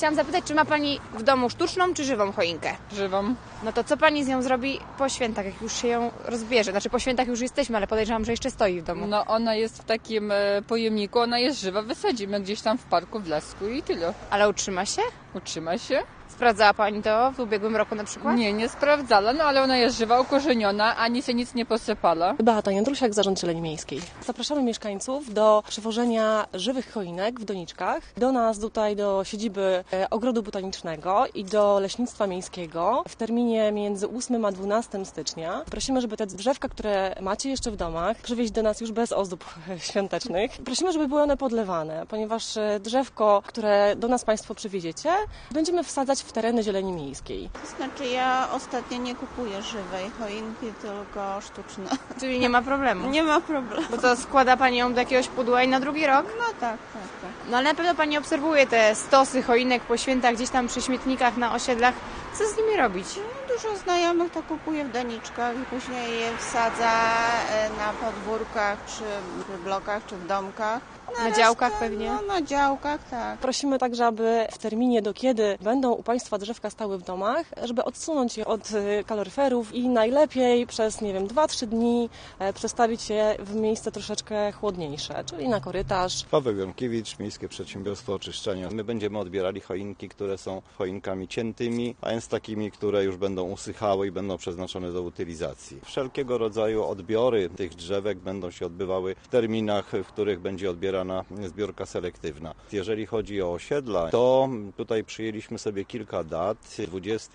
chciałam zapytać, czy ma Pani w domu sztuczną czy żywą choinkę? Żywą. No to co Pani z nią zrobi po świętach, jak już się ją rozbierze? Znaczy po świętach już jesteśmy, ale podejrzewam, że jeszcze stoi w domu. No ona jest w takim pojemniku, ona jest żywa, wysadzimy gdzieś tam w parku, w lasku i tyle. Ale utrzyma się? Utrzyma się? Sprawdzała Pani to w ubiegłym roku na przykład? Nie sprawdzala, no ale ona jest żywa, ukorzeniona, ani się nic nie posypala. Beata Jędrusiak, Zarząd Zieleni Miejskiej. Zapraszamy mieszkańców do przywożenia żywych choinek w doniczkach. Do nas tutaj, do siedziby Ogrodu Botanicznego i do Leśnictwa Miejskiego w terminie między 8 a 12 stycznia. Prosimy, żeby te drzewka, które macie jeszcze w domach, przywieźć do nas już bez ozdób świątecznych. Prosimy, żeby były one podlewane, ponieważ drzewko, które do nas Państwo przywieziecie, będziemy wsadzać w tereny zieleni miejskiej. To znaczy ja ostatnio nie kupuję żywej choinki, tylko sztuczne. Czyli nie ma problemu? Nie ma problemu. Bo to składa Pani ją do jakiegoś pudła i na drugi rok? No tak. No ale na pewno Pani obserwuje te stosy choinek po świętach gdzieś tam przy śmietnikach na osiedlach. Co z nimi robić? Dużo znajomych to kupuje w doniczkach i później je wsadza na podwórkach, przy blokach czy w domkach. Na działkach pewnie? No, na działkach, tak. Prosimy także, aby w terminie, do kiedy będą u Państwa drzewka stały w domach, żeby odsunąć je od kaloryferów i najlepiej przez, 2-3 dni przestawić je w miejsce troszeczkę chłodniejsze, czyli na korytarz. Paweł Jonkiewicz, Miejskie Przedsiębiorstwo Oczyszczania. My będziemy odbierali choinki, które są choinkami ciętymi, a więc takimi, które już będą usychały i będą przeznaczone do utylizacji. Wszelkiego rodzaju odbiory tych drzewek będą się odbywały w terminach, w których będzie odbierana zbiórka selektywna. Jeżeli chodzi o osiedla, to tutaj przyjęliśmy sobie kilka dat. 20,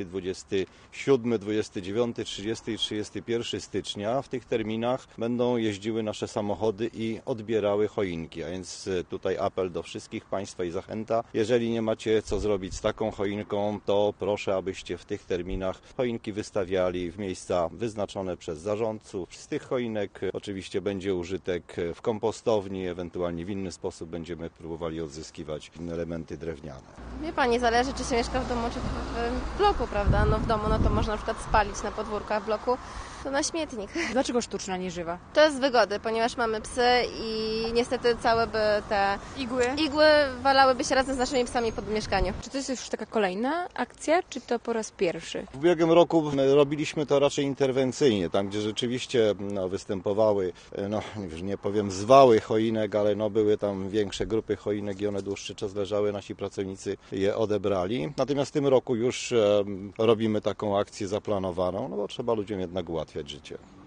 27, 29, 30 i 31 stycznia. W tych terminach będą jeździły nasze samochody i odbierały choinki. A więc tutaj apel do wszystkich Państwa i zachęta. Jeżeli nie macie co zrobić z taką choinką, to proszę, abyście w tych terminach choinki wystawiali w miejsca wyznaczone przez zarządców. Z tych choinek oczywiście będzie użytek w kompostowni, ewentualnie w inny sposób będziemy próbowali odzyskiwać elementy drewniane. Wie Pani, zależy czy się mieszka w domu czy w bloku, prawda? No w domu to można na przykład spalić na podwórkach, w bloku to na śmietnik. Dlaczego sztuczna, nie żywa? To jest z wygody, ponieważ mamy psy i niestety całe by te igły walałyby się razem z naszymi psami po mieszkaniu. Czy to jest już taka kolejna akcja, czy to po raz pierwszy? W ubiegłym roku robiliśmy to raczej interwencyjnie, tam gdzie rzeczywiście występowały, już nie powiem zwały choinek, ale były tam większe grupy choinek i one dłuższy czas leżały, nasi pracownicy je odebrali. Natomiast w tym roku już robimy taką akcję zaplanowaną, bo trzeba ludziom jednak ułatwiać życie.